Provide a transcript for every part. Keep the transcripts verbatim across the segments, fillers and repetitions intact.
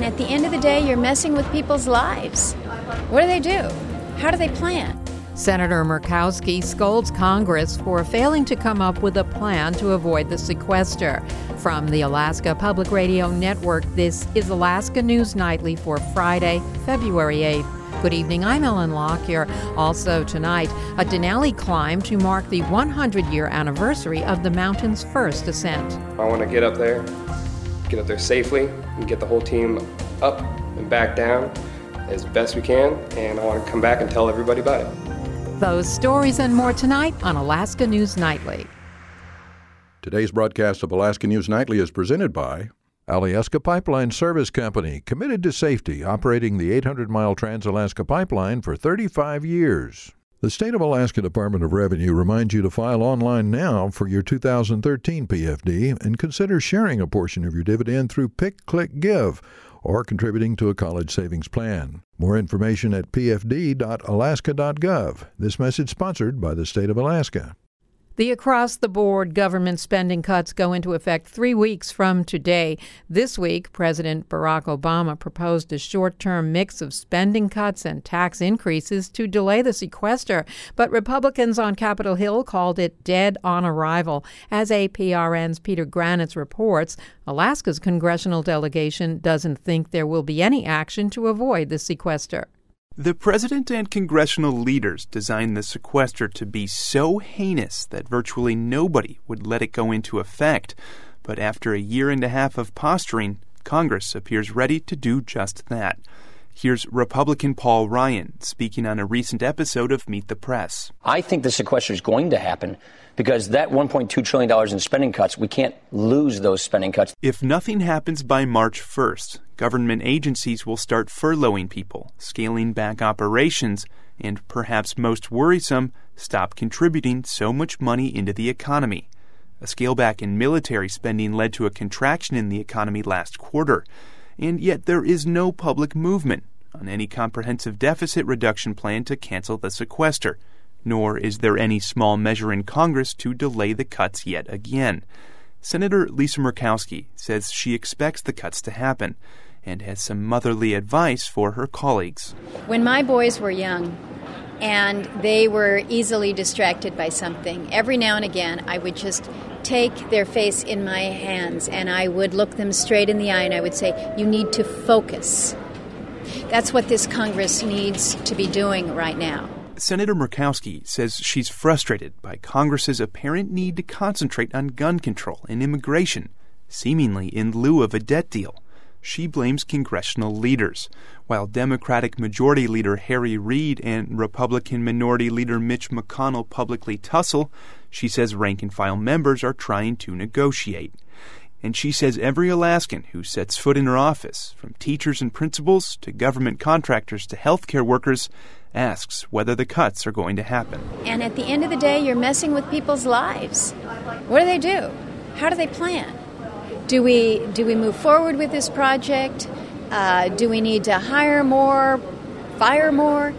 And at the end of the day, you're messing with people's lives. What do they do? How do they plan? Senator Murkowski scolds Congress for failing to come up with a plan to avoid the sequester. From the Alaska Public Radio Network, this is Alaska News Nightly for Friday, February eighth. Good evening, I'm Ellen Lockyer. Also tonight, a Denali climb to mark the hundred-year anniversary of the mountain's first ascent. I want to get up there, get up there safely, and get the whole team up and back down as best we can, and I want to come back and tell everybody about it. Those stories and more tonight on Alaska News Nightly. Today's broadcast of Alaska News Nightly is presented by Alyeska Pipeline Service Company, committed to safety, operating the eight hundred mile Trans-Alaska Pipeline for thirty-five years. The State of Alaska Department of Revenue reminds you to file online now for your two thousand thirteen P F D and consider sharing a portion of your dividend through Pick, Click, Give or contributing to a college savings plan. More information at p f d dot alaska dot gov. This message sponsored by the State of Alaska. The across-the-board government spending cuts go into effect three weeks from today. This week, President Barack Obama proposed a short-term mix of spending cuts and tax increases to delay the sequester, but Republicans on Capitol Hill called it dead on arrival. As A P R N's Peter Granitz reports, Alaska's congressional delegation doesn't think there will be any action to avoid the sequester. The president and congressional leaders designed the sequester to be so heinous that virtually nobody would let it go into effect. But after a year and a half of posturing, Congress appears ready to do just that. Here's Republican Paul Ryan speaking on a recent episode of Meet the Press. I think the sequester is going to happen because that one point two trillion dollars in spending cuts, we can't lose those spending cuts. If nothing happens by March first, government agencies will start furloughing people, scaling back operations, and perhaps most worrisome, stop contributing so much money into the economy. A scale back in military spending led to a contraction in the economy last quarter. And yet there is no public movement on any comprehensive deficit reduction plan to cancel the sequester, nor is there any small measure in Congress to delay the cuts yet again. Senator Lisa Murkowski says she expects the cuts to happen and has some motherly advice for her colleagues. When my boys were young and they were easily distracted by something, every now and again I would just take their face in my hands and I would look them straight in the eye and I would say, you need to focus. That's what this Congress needs to be doing right now. Senator Murkowski says she's frustrated by Congress's apparent need to concentrate on gun control and immigration, seemingly in lieu of a debt deal. She blames congressional leaders, while Democratic Majority Leader Harry Reid and Republican Minority Leader Mitch McConnell publicly tussle. She says rank-and-file members are trying to negotiate. And she says every Alaskan who sets foot in her office, from teachers and principals to government contractors to healthcare workers, asks whether the cuts are going to happen. And at the end of the day, you're messing with people's lives. What do they do? How do they plan? Do we do we move forward with this project? Uh, do we need to hire more, fire more?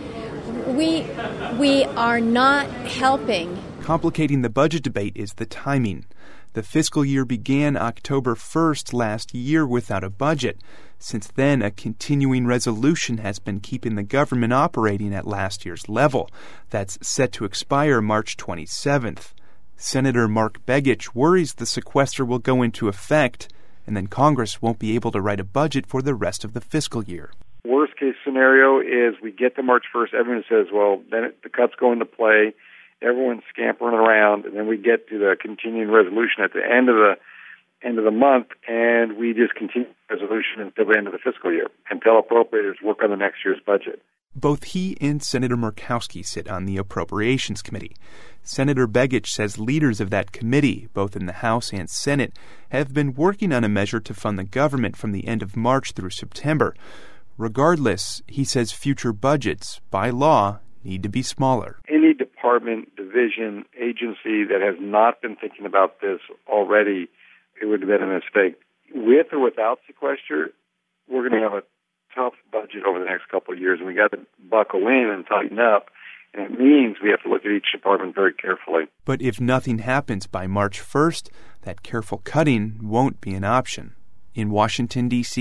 We we are not helping. Complicating the budget debate is the timing. The fiscal year began October first last year without a budget. Since then, a continuing resolution has been keeping the government operating at last year's level. That's set to expire March twenty-seventh. Senator Mark Begich worries the sequester will go into effect, and then Congress won't be able to write a budget for the rest of the fiscal year. Worst case scenario is we get to March first, everyone says, well, then it, the cuts go into play, everyone's scampering around, and then we get to the continuing resolution at the end of the end of the month, and we just continue the resolution until the end of the fiscal year, until appropriators work on the next year's budget. Both he and Senator Murkowski sit on the Appropriations Committee. Senator Begich says leaders of that committee, both in the House and Senate, have been working on a measure to fund the government from the end of March through September. Regardless, he says future budgets, by law, need to be smaller. Any department, division, agency that has not been thinking about this already, it would have been a mistake. With or without sequester, we're going to have a tough budget over the next couple of years, and we got to buckle in and tighten up. And it means we have to look at each department very carefully. But if nothing happens by March first, that careful cutting won't be an option. In Washington, D C,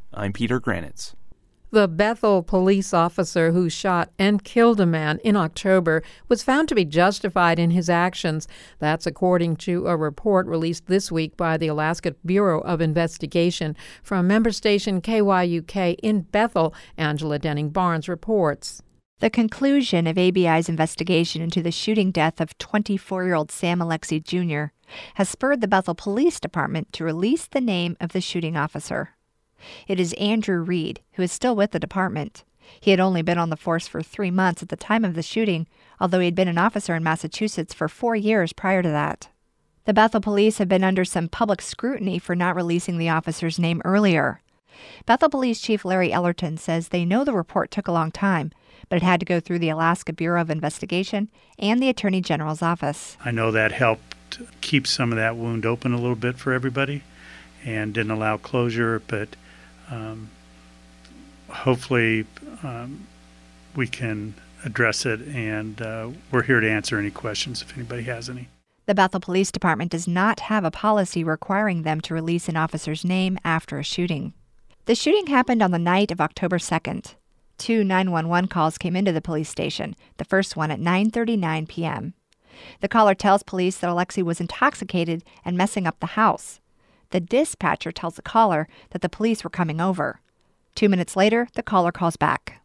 I'm Peter Granitz. The Bethel police officer who shot and killed a man in October was found to be justified in his actions. That's according to a report released this week by the Alaska Bureau of Investigation. From member station K Y U K in Bethel, Angela Denning-Barnes reports. The conclusion of A B I's investigation into the shooting death of twenty-four-year-old Sam Alexie Junior has spurred the Bethel Police Department to release the name of the shooting officer. It is Andrew Reed, who is still with the department. He had only been on the force for three months at the time of the shooting, although he had been an officer in Massachusetts for four years prior to that. The Bethel police have been under some public scrutiny for not releasing the officer's name earlier. Bethel Police Chief Larry Ellerton says they know the report took a long time, but it had to go through the Alaska Bureau of Investigation and the Attorney General's office. I know that helped keep some of that wound open a little bit for everybody and didn't allow closure, but Um, hopefully um, we can address it, and uh, we're here to answer any questions if anybody has any. The Bethel Police Department does not have a policy requiring them to release an officer's name after a shooting. The shooting happened on the night of October second. Two nine one one calls came into the police station, the first one at nine thirty-nine p.m. The caller tells police that Alexie was intoxicated and messing up the house. The dispatcher tells the caller that the police were coming over. Two minutes later, the caller calls back.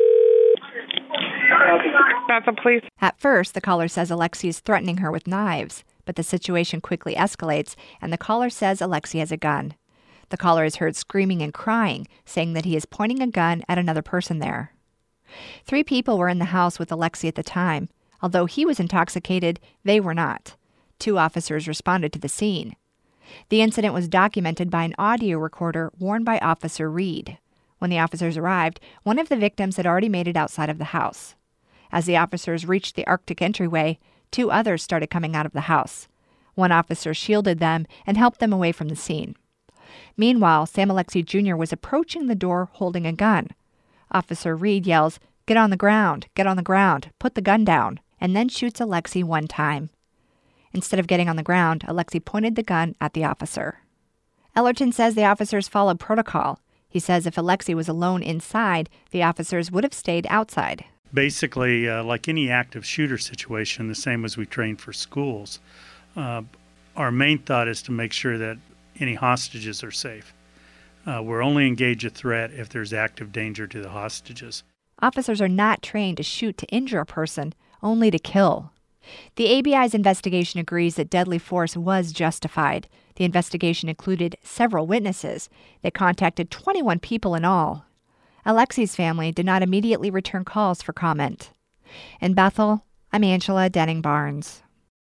Bethel Police. At first, the caller says Alexie is threatening her with knives, but the situation quickly escalates, and the caller says Alexie has a gun. The caller is heard screaming and crying, saying that he is pointing a gun at another person there. Three people were in the house with Alexie at the time. Although he was intoxicated, they were not. Two officers responded to the scene. The incident was documented by an audio recorder worn by Officer Reed. When the officers arrived, one of the victims had already made it outside of the house. As the officers reached the Arctic entryway, two others started coming out of the house. One officer shielded them and helped them away from the scene. Meanwhile, Sam Alexie Junior was approaching the door holding a gun. Officer Reed yells, "Get on the ground, get on the ground, put the gun down," and then shoots Alexie one time. Instead of getting on the ground, Alexie pointed the gun at the officer. Ellerton says the officers followed protocol. He says if Alexie was alone inside, the officers would have stayed outside. Basically, uh, like any active shooter situation, the same as we train for schools, uh, our main thought is to make sure that any hostages are safe. Uh, we're only engage a threat if there's active danger to the hostages. Officers are not trained to shoot to injure a person, only to kill. The A B I's investigation agrees that deadly force was justified. The investigation included several witnesses. They contacted twenty-one people in all. Alexie's family did not immediately return calls for comment. In Bethel, I'm Angela Denning-Barnes.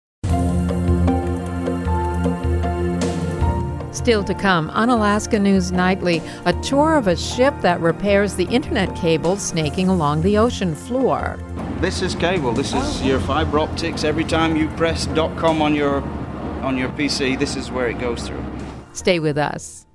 Still to come on Alaska News Nightly, a tour of a ship that repairs the internet cable snaking along the ocean floor. This is cable. This is your fiber optics. Every time you press .com on your on your P C, this is where it goes through. Stay with us.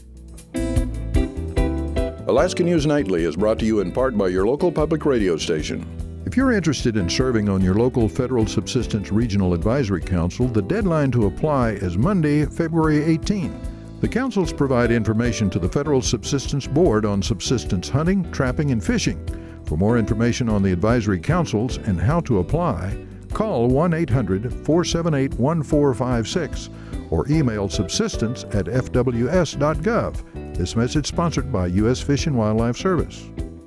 Alaska News Nightly is brought to you in part by your local public radio station. If you're interested in serving on your local Federal Subsistence Regional Advisory Council, the deadline to apply is Monday, February eighteenth. The councils provide information to the Federal Subsistence Board on subsistence hunting, trapping, and fishing. For more information on the advisory councils and how to apply, call one eight hundred, four seven eight, one four five six or email subsistence at f w s dot gov. This message sponsored by U S Fish and Wildlife Service.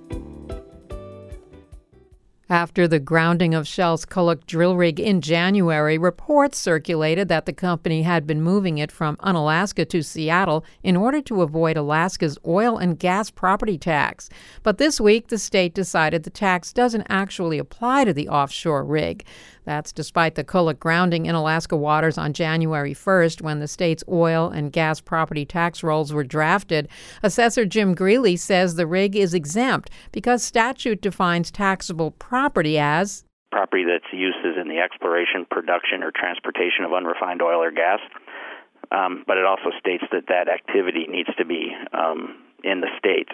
After the grounding of Shell's Kuluk drill rig in January, reports circulated that the company had been moving it from Unalaska to Seattle in order to avoid Alaska's oil and gas property tax. But this week, the state decided the tax doesn't actually apply to the offshore rig. That's despite the Kuluk grounding in Alaska waters on January first when the state's oil and gas property tax rolls were drafted. Assessor Jim Greeley says the rig is exempt because statute defines taxable property as property that's used in the exploration, production, or transportation of unrefined oil or gas. Um, but it also states that that activity needs to be um, in the state.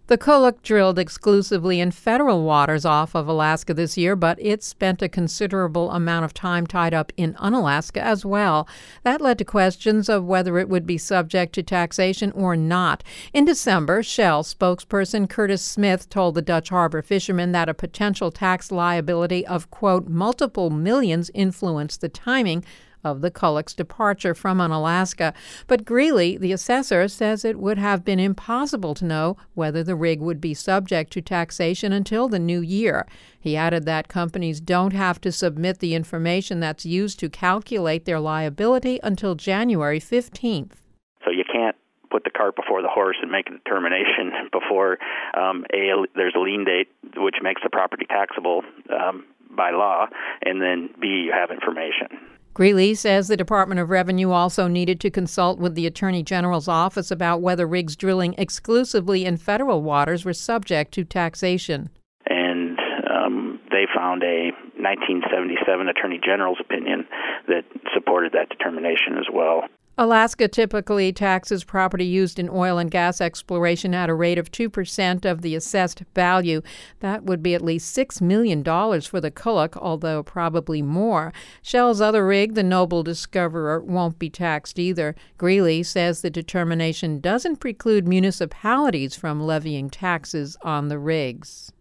The Kuluk drilled exclusively in federal waters off of Alaska this year, but it spent a considerable amount of time tied up in Unalaska as well. That led to questions of whether it would be subject to taxation or not. In December, Shell spokesperson Curtis Smith told the Dutch Harbor fishermen that a potential tax liability of, quote, multiple millions influenced the timing of the Kuluk's departure from Unalaska. But Greeley, the assessor, says it would have been impossible to know whether the rig would be subject to taxation until the new year. He added that companies don't have to submit the information that's used to calculate their liability until January fifteenth. So you can't put the cart before the horse and make a determination before um, A, there's a lien date, which makes the property taxable um, by law, and then B, you have information. Greeley says the Department of Revenue also needed to consult with the Attorney General's office about whether rigs drilling exclusively in federal waters were subject to taxation. And um, they found a nineteen seventy-seven Attorney General's opinion that supported that determination as well. Alaska typically taxes property used in oil and gas exploration at a rate of two percent of the assessed value. That would be at least six million dollars for the Kuluk, although probably more. Shell's other rig, the Noble Discoverer, won't be taxed either. Greeley says the determination doesn't preclude municipalities from levying taxes on the rigs.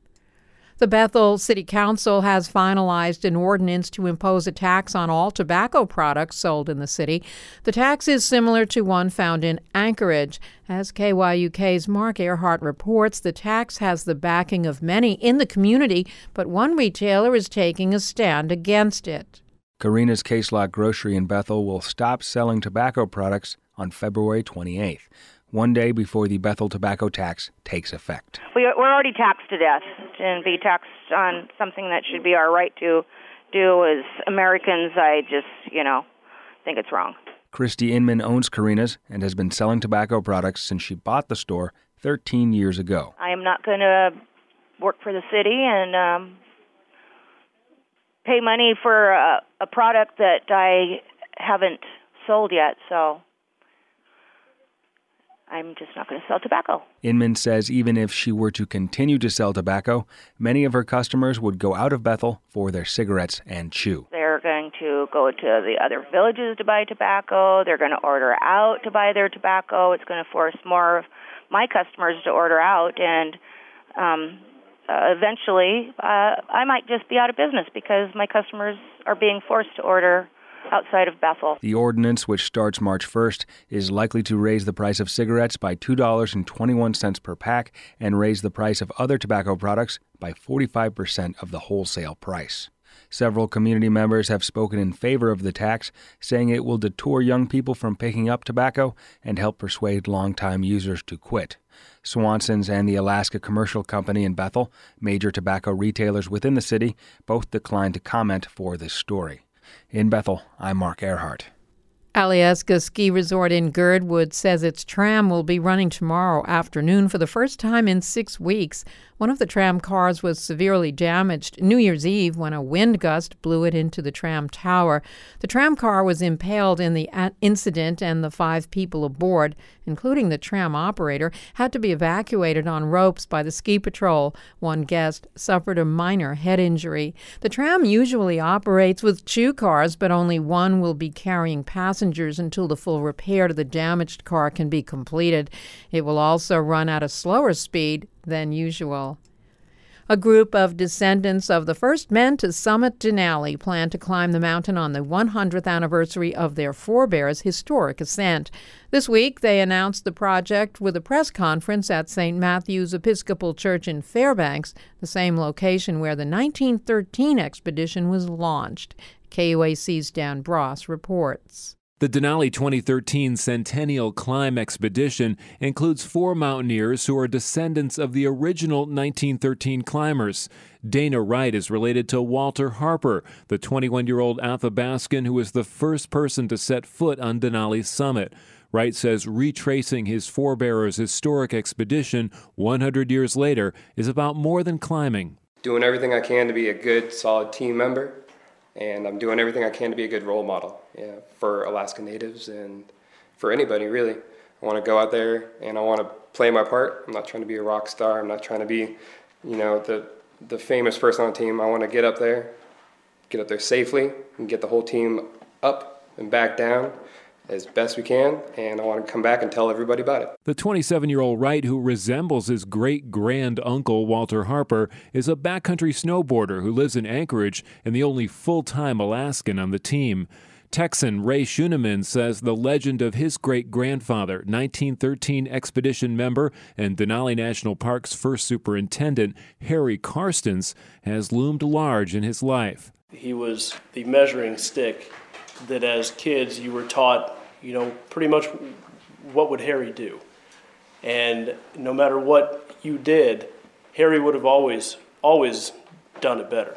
The Bethel City Council has finalized an ordinance to impose a tax on all tobacco products sold in the city. The tax is similar to one found in Anchorage. As K Y U K's Mark Earhart reports, the tax has the backing of many in the community, but one retailer is taking a stand against it. Karina's Case Lot Grocery in Bethel will stop selling tobacco products on February twenty-eighth. One day before the Bethel tobacco tax takes effect. We, we're already taxed to death, and be taxed on something that should be our right to do as Americans, I just, you know, think it's wrong. Christy Inman owns Karina's and has been selling tobacco products since she bought the store thirteen years ago. I am not going to work for the city and um, pay money for a, a product that I haven't sold yet, so I'm just not going to sell tobacco. Inman says even if she were to continue to sell tobacco, many of her customers would go out of Bethel for their cigarettes and chew. They're going to go to the other villages to buy tobacco. They're going to order out to buy their tobacco. It's going to force more of my customers to order out, and um, uh, eventually uh, I might just be out of business because my customers are being forced to order outside of Bethel. The ordinance, which starts March first, is likely to raise the price of cigarettes by two dollars and twenty-one cents per pack and raise the price of other tobacco products by forty-five percent of the wholesale price. Several community members have spoken in favor of the tax, saying it will deter young people from picking up tobacco and help persuade longtime users to quit. Swanson's and the Alaska Commercial Company in Bethel, major tobacco retailers within the city, both declined to comment for this story. In Bethel, I'm Mark Earhart. Alyeska Ski Resort in Girdwood says its tram will be running tomorrow afternoon for the first time in six weeks. One of the tram cars was severely damaged New Year's Eve when a wind gust blew it into the tram tower. The tram car was impaled in the incident, and the five people aboard, including the tram operator, had to be evacuated on ropes by the ski patrol. One guest suffered a minor head injury. The tram usually operates with two cars, but only one will be carrying passengers until the full repair to the damaged car can be completed. It will also run at a slower speed than usual. A group of descendants of the first men to summit Denali plan to climb the mountain on the one hundredth anniversary of their forebears' historic ascent. This week, they announced the project with a press conference at Saint Matthew's Episcopal Church in Fairbanks, the same location where the nineteen thirteen expedition was launched. K U A C's Dan Bross reports. The Denali twenty thirteen Centennial Climb Expedition includes four mountaineers who are descendants of the original nineteen thirteen climbers. Dana Wright is related to Walter Harper, the twenty-one-year-old Athabascan who was the first person to set foot on Denali's summit. Wright says retracing his forebearers' historic expedition one hundred years later is about more than climbing. Doing everything I can to be a good, solid team member. And I'm doing everything I can to be a good role model, yeah, for Alaska Natives and for anybody, really. I want to go out there and I want to play my part. I'm not trying to be a rock star. I'm not trying to be, you know, the the famous person on the team. I want to get up there, get up there safely, and get the whole team up and back down as best we can, and I want to come back and tell everybody about it. The twenty-seven-year-old Wright, who resembles his great-grand-uncle Walter Harper, is a backcountry snowboarder who lives in Anchorage and the only full-time Alaskan on the team. Texan Ray Schuneman says the legend of his great-grandfather, nineteen thirteen expedition member and Denali National Park's first superintendent, Harry Karstens, has loomed large in his life. He was the measuring stick that as kids you were taught, you know, pretty much what would Harry do. And no matter what you did, Harry would have always, always done it better.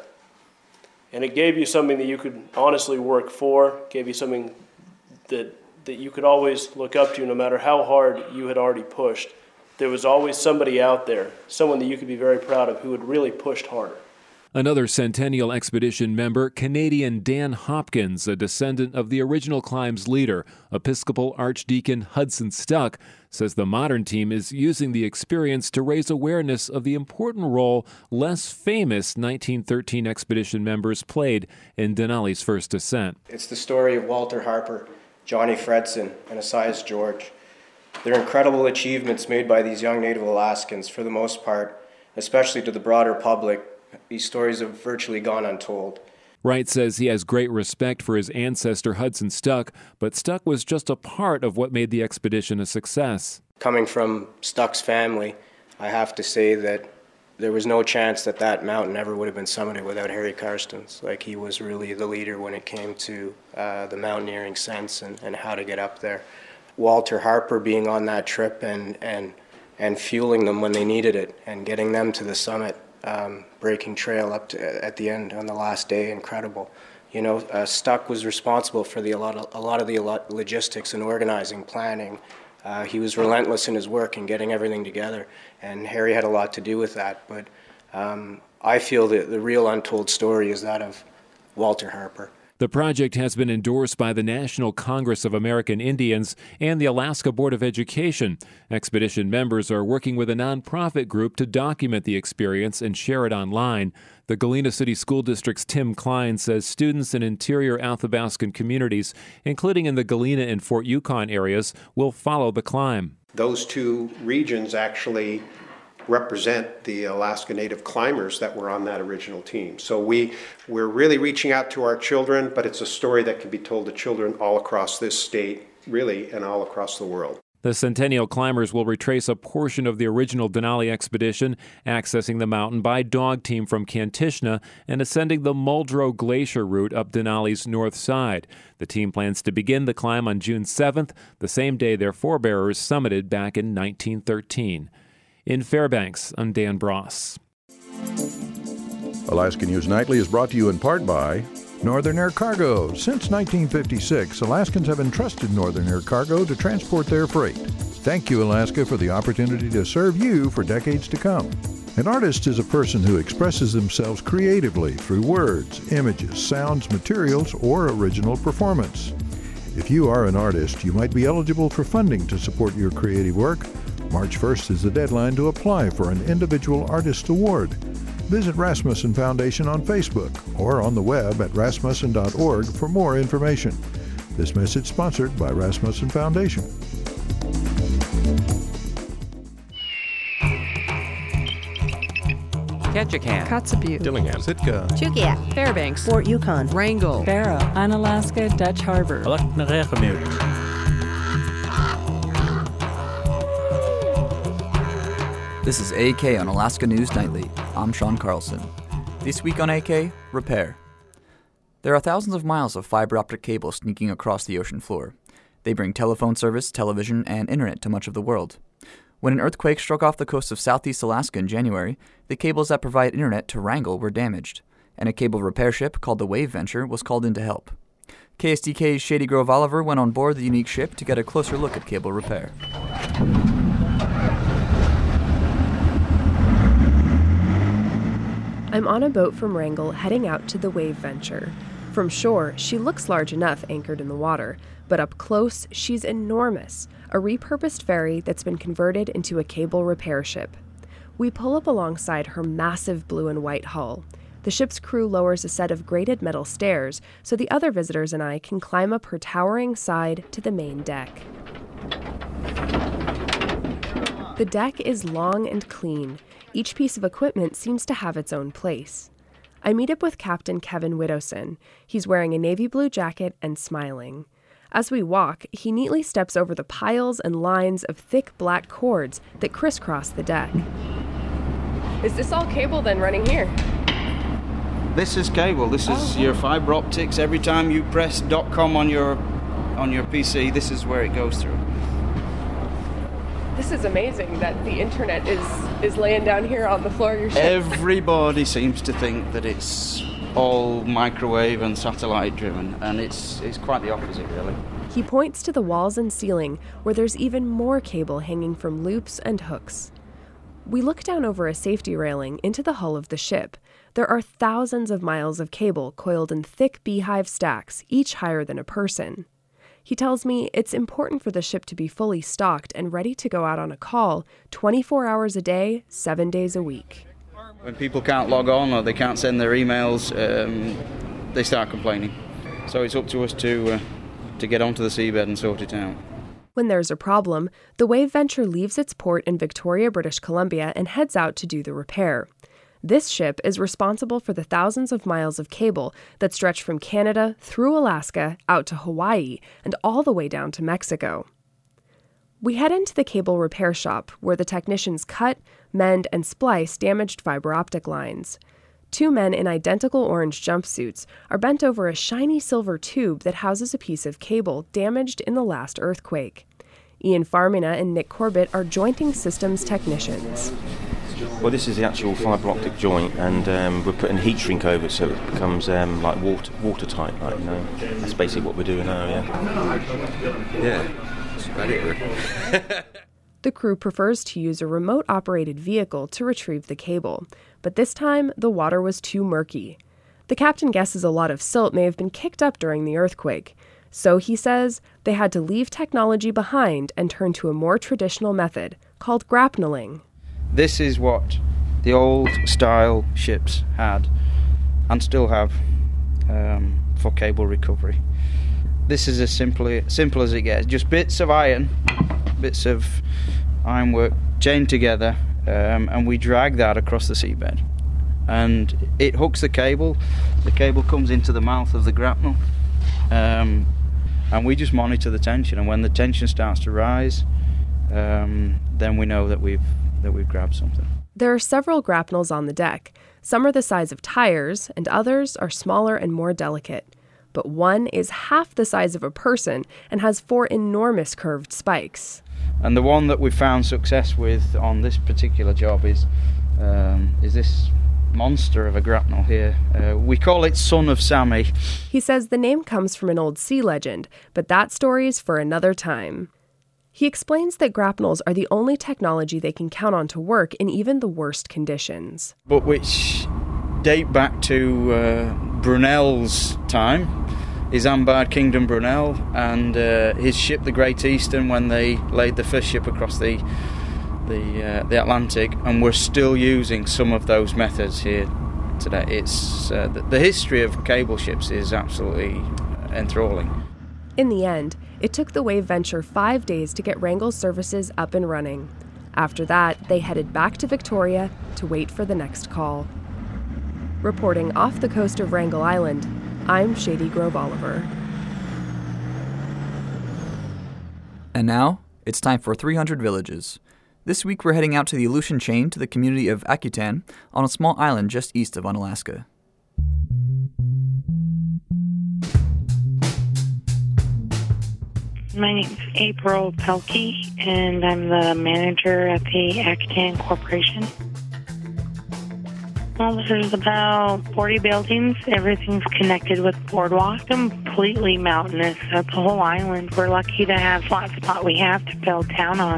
And it gave you something that you could honestly work for, gave you something that that you could always look up to no matter how hard you had already pushed. There was always somebody out there, someone that you could be very proud of who had really pushed harder. Another Centennial Expedition member, Canadian Dan Hopkins, a descendant of the original climb's leader, Episcopal Archdeacon Hudson Stuck, says the modern team is using the experience to raise awareness of the important role less famous nineteen thirteen expedition members played in Denali's first ascent. It's the story of Walter Harper, Johnny Fredson, and Esaias George. They're incredible achievements made by these young Native Alaskans, for the most part, especially to the broader public. These stories have virtually gone untold. Wright says he has great respect for his ancestor Hudson Stuck, but Stuck was just a part of what made the expedition a success. Coming from Stuck's family, I have to say that there was no chance that that mountain ever would have been summited without Harry Karstens. Like, he was really the leader when it came to uh, the mountaineering sense and, and how to get up there. Walter Harper being on that trip and, and, and fueling them when they needed it and getting them to the summit. Um, breaking trail up to, at the end on the last day, incredible. You know, uh, Stuck was responsible for the, a, lot of, a lot of the logistics and organizing, planning. Uh, he was relentless in his work and getting everything together, and Harry had a lot to do with that. But um, I feel that the real untold story is that of Walter Harper. The project has been endorsed by the National Congress of American Indians and the Alaska Board of Education. Expedition members are working with a nonprofit group to document the experience and share it online. The Galena City School District's Tim Klein says students in interior Athabascan communities, including in the Galena and Fort Yukon areas, will follow the climb. Those two regions actually represent the Alaska Native climbers that were on that original team. So we, we're really reaching out to our children, but it's a story that can be told to children all across this state, really, and all across the world. The Centennial climbers will retrace a portion of the original Denali expedition, accessing the mountain by dog team from Kantishna and ascending the Muldrow Glacier route up Denali's north side. The team plans to begin the climb on June seventh, the same day their forebearers summited back in nineteen thirteen. In Fairbanks, I'm Dan Bross. Alaska News Nightly is brought to you in part by Northern Air Cargo. Since nineteen fifty-six, Alaskans have entrusted Northern Air Cargo to transport their freight. Thank you, Alaska, for the opportunity to serve you for decades to come. An artist is a person who expresses themselves creatively through words, images, sounds, materials, or original performance. If you are an artist, you might be eligible for funding to support your creative work. March first is the deadline to apply for an Individual Artist Award. Visit Rasmussen Foundation on Facebook or on the web at rasmussen dot org for more information. This message sponsored by Rasmussen Foundation. Ketchikan, Kotzebue, Dillingham, Sitka, Chugiak, Fairbanks, Fort Yukon, Wrangell, Barrow, Unalaska, Dutch Harbor. This is A K on Alaska News Nightly. I'm Sean Carlson. This week on A K, repair. There are thousands of miles of fiber optic cable sneaking across the ocean floor. They bring telephone service, television, and internet to much of the world. When an earthquake struck off the coast of southeast Alaska in January, the cables that provide internet to Wrangell were damaged, and a cable repair ship called the Wave Venture was called in to help. K S D K's Shady Grove Oliver went on board the unique ship to get a closer look at cable repair. I'm on a boat from Wrangell heading out to the Wave Venture. From shore, she looks large enough anchored in the water, but up close, she's enormous, a repurposed ferry that's been converted into a cable repair ship. We pull up alongside her massive blue and white hull. The ship's crew lowers a set of grated metal stairs so the other visitors and I can climb up her towering side to the main deck. The deck is long and clean. Each piece of equipment seems to have its own place. I meet up with Captain Kevin Widowson. He's wearing a navy blue jacket and smiling. As we walk, he neatly steps over the piles and lines of thick black cords that crisscross the deck. Is this all cable then running here? This is cable. This is oh. your fiber optics. Every time you press .com on your on your P C, this is where it goes through. This is amazing that the internet is, is laying down here on the floor of your ship. Everybody seems to think that it's all microwave and satellite driven, and it's it's quite the opposite, really. He points to the walls and ceiling where there's even more cable hanging from loops and hooks. We look down over a safety railing into the hull of the ship. There are thousands of miles of cable coiled in thick beehive stacks, each higher than a person. He tells me it's important for the ship to be fully stocked and ready to go out on a call twenty-four hours a day, seven days a week. When people can't log on or they can't send their emails, um, they start complaining. So it's up to us to uh, to get onto the seabed and sort it out. When there's a problem, the Wave Venture leaves its port in Victoria, British Columbia, and heads out to do the repair. This ship is responsible for the thousands of miles of cable that stretch from Canada through Alaska out to Hawaii and all the way down to Mexico. We head into the cable repair shop where the technicians cut, mend, and splice damaged fiber optic lines. Two men in identical orange jumpsuits are bent over a shiny silver tube that houses a piece of cable damaged in the last earthquake. Ian Farmina and Nick Corbett are jointing systems technicians. Well, this is the actual fibre optic joint, and um, we're putting heat shrink over it so it becomes um, like water watertight. Like, you know, that's basically what we're doing now. Yeah. Yeah. That's about it, really. The crew prefers to use a remote-operated vehicle to retrieve the cable, but this time the water was too murky. The captain guesses a lot of silt may have been kicked up during the earthquake, so he says they had to leave technology behind and turn to a more traditional method called grapnelling. This is what the old style ships had and still have um, for cable recovery. This is as simply simple as it gets. Just bits of iron, bits of ironwork chained together, um, and we drag that across the seabed. And it hooks the cable. The cable comes into the mouth of the grapnel, um, and we just monitor the tension. And when the tension starts to rise, um, then we know that we've that we've grabbed something. There are several grapnels on the deck. Some are the size of tires, and others are smaller and more delicate. But one is half the size of a person and has four enormous curved spikes. And the one that we found success with on this particular job is um, is this monster of a grapnel here. Uh, we call it Son of Sammy. He says the name comes from an old sea legend, but that story's for another time. He explains that grapnels are the only technology they can count on to work in even the worst conditions. But which date back to uh, Brunel's time, Isambard Kingdom Brunel, and uh, his ship, the Great Eastern, when they laid the first ship across the the, uh, the Atlantic, and we're still using some of those methods here today. It's uh, the, the history of cable ships is absolutely enthralling. In the end, it took the Wave Venture five days to get Wrangell's services up and running. After that, they headed back to Victoria to wait for the next call. Reporting off the coast of Wrangell Island, I'm Shady Grove Oliver. And now, it's time for three hundred Villages. This week we're heading out to the Aleutian chain to the community of Akutan on a small island just east of Unalaska. My name's April Pelkey, and I'm the manager at the Akutan Corporation. Well, there's about forty buildings. Everything's connected with boardwalk. Completely mountainous. That's the whole island. We're lucky to have flat spot we have to build town on.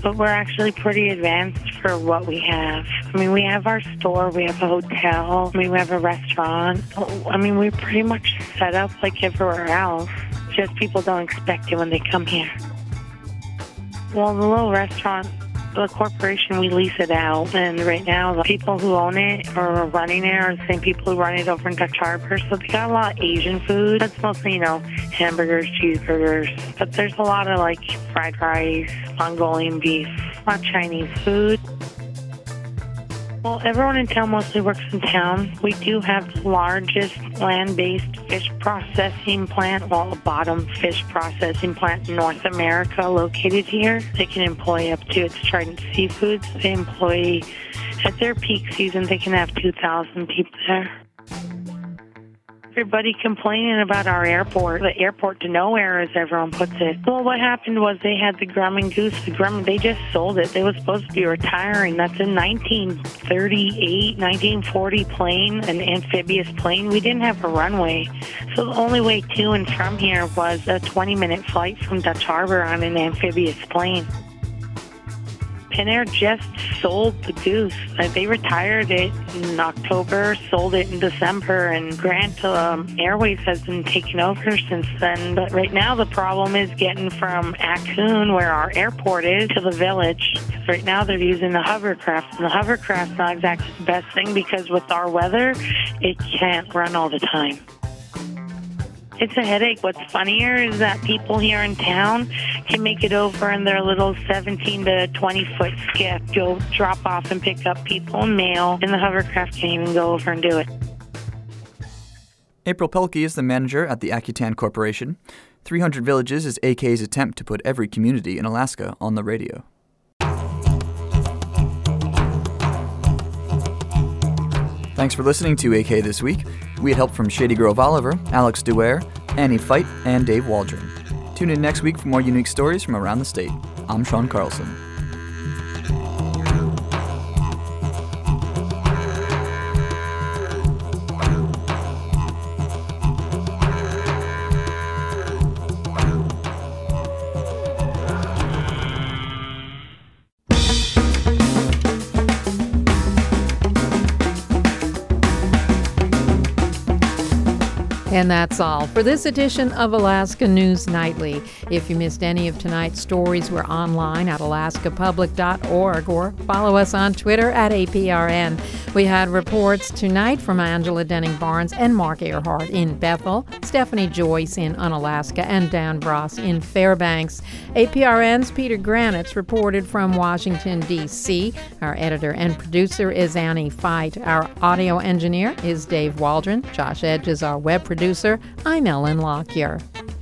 but we're actually pretty advanced for what we have. I mean, we have our store, we have a hotel, I mean, we have a restaurant. I mean, we're pretty much set up like everywhere else. Just people don't expect it when they come here. Well, the little restaurant, the corporation, we lease it out, and right now the people who own it or are running it are the same people who run it over in Dutch Harbor, so they got a lot of Asian food. That's mostly, you know, hamburgers, cheeseburgers, but there's a lot of, like, fried rice, Mongolian beef, a lot of Chinese food. Well, everyone in town mostly works in town. We do have the largest land-based fish processing plant, well, a bottom fish processing plant in North America located here. They can employ up to, it's Trident Seafoods. They employ, at their peak season, they can have two thousand people there. Everybody complaining about our airport, the airport to nowhere, as everyone puts it. Well, what happened was they had the Grumman Goose. The Grumman, they just sold it. They were supposed to be retiring. That's a nineteen thirty-eight, nineteen forty plane, an amphibious plane. We didn't have a runway. So the only way to and from here was a twenty-minute flight from Dutch Harbor on an amphibious plane. Pinair just sold the Goose. Uh, they retired it in October, sold it in December, and Grant um, Airways has been taken over since then. But right now the problem is getting from Accoon, where our airport is, to the village. Right now they're using the hovercraft, and the hovercraft's not exactly the best thing because with our weather, it can't run all the time. It's a headache. What's funnier is that people here in town can make it over in their little seventeen to twenty foot skiff. You'll drop off and pick up people and mail, and the hovercraft can't even go over and do it. April Pelkey is the manager at the Akutan Corporation. three hundred Villages is A K's attempt to put every community in Alaska on the radio. Thanks for listening to A K This Week. We had help from Shady Grove Oliver, Alex Duer, Annie Fight, and Dave Waldron. Tune in next week for more unique stories from around the state. I'm Sean Carlson. And that's all for this edition of Alaska News Nightly. If you missed any of tonight's stories, we're online at alaska public dot org or follow us on Twitter at A P R N. We had reports tonight from Angela Denning-Barnes and Mark Earhart in Bethel, Stephanie Joyce in Unalaska, and Dan Bross in Fairbanks. A P R N's Peter Granitz reported from Washington, D C Our editor and producer is Annie Fight. Our audio engineer is Dave Waldron. Josh Edge is our web producer. I'm Ellen Lockyer.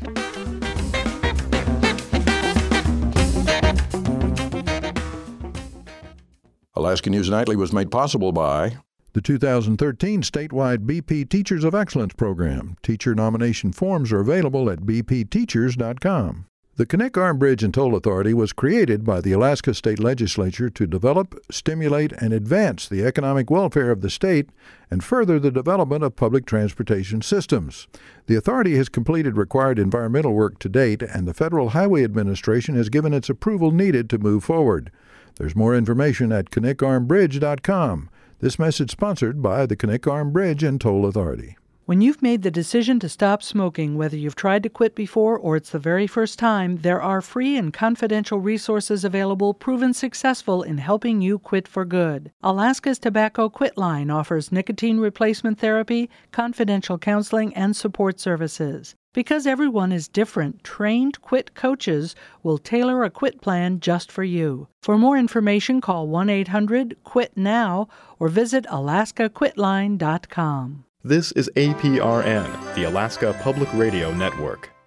Alaska News Nightly was made possible by the two thousand thirteen statewide B P Teachers of Excellence program. Teacher nomination forms are available at b p teachers dot com. The Knik Arm Bridge and Toll Authority was created by the Alaska State Legislature to develop, stimulate, and advance the economic welfare of the state and further the development of public transportation systems. The authority has completed required environmental work to date, and the Federal Highway Administration has given its approval needed to move forward. There's more information at knik arm bridge dot com. This message sponsored by the Knik Arm Bridge and Toll Authority. When you've made the decision to stop smoking, whether you've tried to quit before or it's the very first time, there are free and confidential resources available proven successful in helping you quit for good. Alaska's Tobacco Quit Line offers nicotine replacement therapy, confidential counseling, and support services. Because everyone is different, trained quit coaches will tailor a quit plan just for you. For more information, call one eight hundred quit now or visit alaska quit line dot com. This is A P R N, the Alaska Public Radio Network.